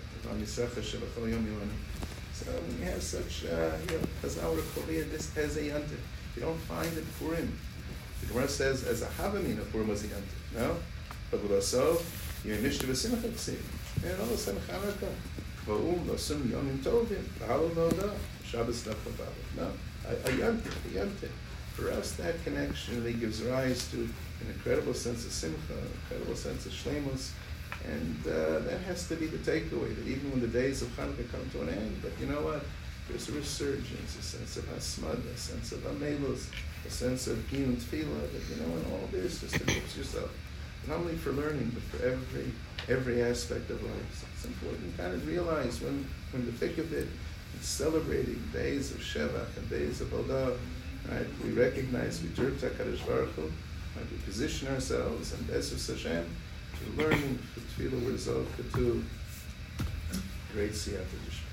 So when you have such, uh, you know, Chazal Rekovia, this as a yontif, you don't find it for him. The Gemara says, as a Havamina, Purim was a yontif. No? But with us, you're in Mishnah V'Simcha Tzim. And all of a sudden, Chanukah. V'um, L'sum, Yomim Tovim, V'halal Noda, Shabbos Nafavavim. No? A yontif, a yontif. For us, that connection really gives rise to an incredible sense of simcha, an incredible sense of shleimus. And uh, that has to be the takeaway, that even when the days of Hanukkah come to an end, but you know what? There's a resurgence, a sense of hasmad, a sense of amelus, a sense of giyun tefillah, that, you know, and all this just equips yourself, not only for learning, but for every every aspect of life. So it's important to kind of realize when, when the thick of it, it's celebrating days of Shevach and days of Odah, right? We recognize, we turn to HaKadosh Baruch Hu, right? We position ourselves and Be'ezus Hashem to learning, for tefillah, we're to great siyata.